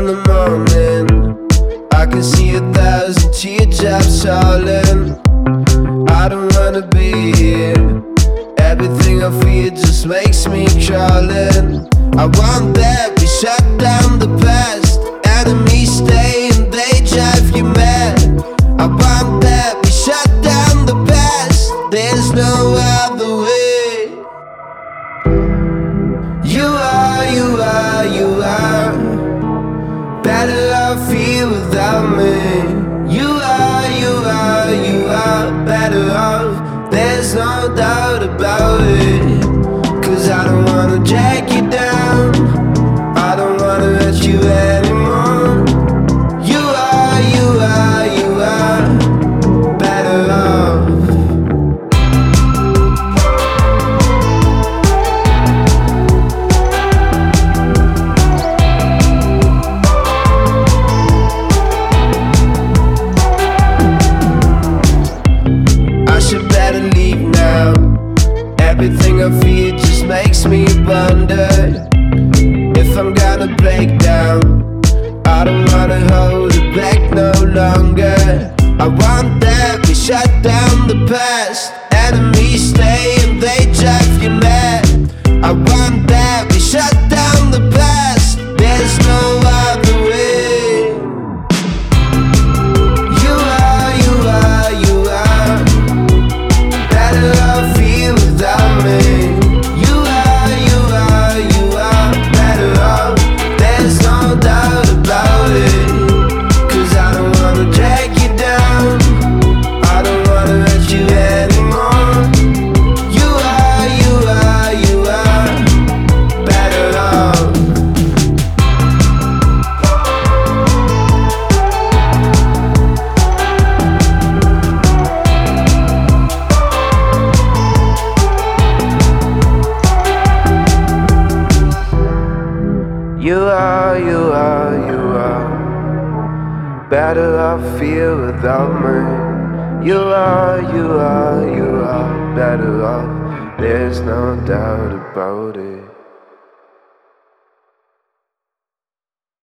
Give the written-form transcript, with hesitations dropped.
in the morning, I can see 1,000 teardrops falling. I don't wanna be here. Everything I feel just makes me crawling. I want that we shut down the past. Enemies stay and they drive you mad. I want that we shut down the past. There's no other way. You are better off here without me. You are better off. There's no doubt about it. 'Cause I don't wanna drag you down, I don't wanna hurt you anymore. You are better off. I should better leave now. Everything I feel just makes me wonder if I'm gonna break down. I don't wanna hold it back no longer. I want that we shut down the past. Enemies stay and they drive you mad. I want that we shut down the past. There's no other way. You are better off here without me. You are better off. There's no doubt about it. 'Cause I don't wanna drag you down, I don't wanna hurt you anymore. You are better off. You are better off here without me. You are better off. There's no doubt about it.